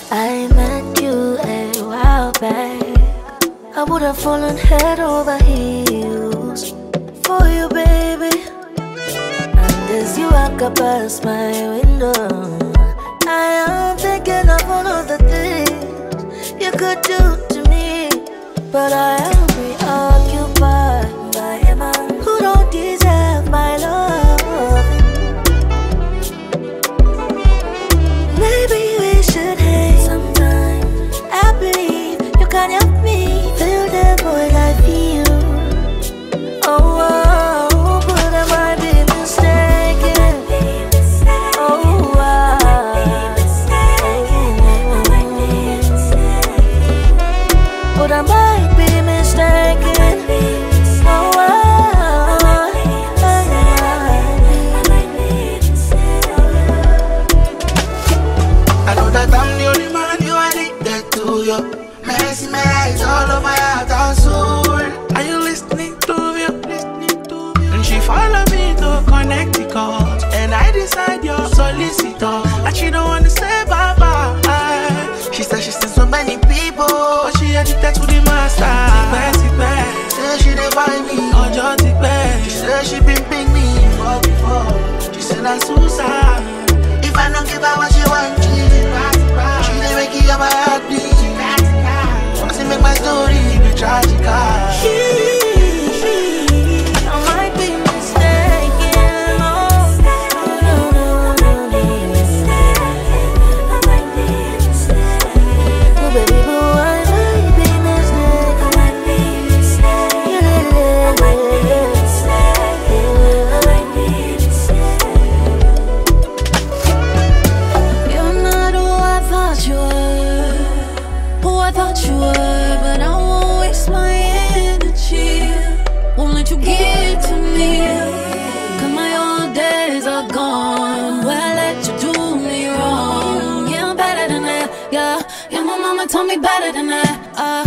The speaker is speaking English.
I met you a while back. I would have fallen head over heels for you, baby. And as you walk up past my window, I am thinking of all of the things you could do to me. But I am preoccupied by a man who don't deserve my love. Maybe we should hang sometime. I believe you can help me feel the void I feel. Oh, oh, but I might be mistaken. Oh, but I might be mistaken. Oh, I know that I'm the only man you are addicted to. Yo, messy my eyes all over my heart and soul. Are you listening to me? And she follow me to Connecticut, and I decide you're solicitor, and she don't wanna say bye bye. She said she's seen so many people, but she addicted to the master. Say she dey find me, she said she been ping me before. She said I'm Susan. If I don't give her what she want, she dey make it on my heartbeat. Once it make my story be tragic. I might be mistaken. Oh, no. Oh, baby, boo, I might be mistaken. You're not who I thought you were, who I thought you were, but I won't waste my energy. Won't let you get to me, 'cause my old days are gone. Well, I let you do me wrong. Yeah, I'm better than that. Yeah, my mama told me better than that.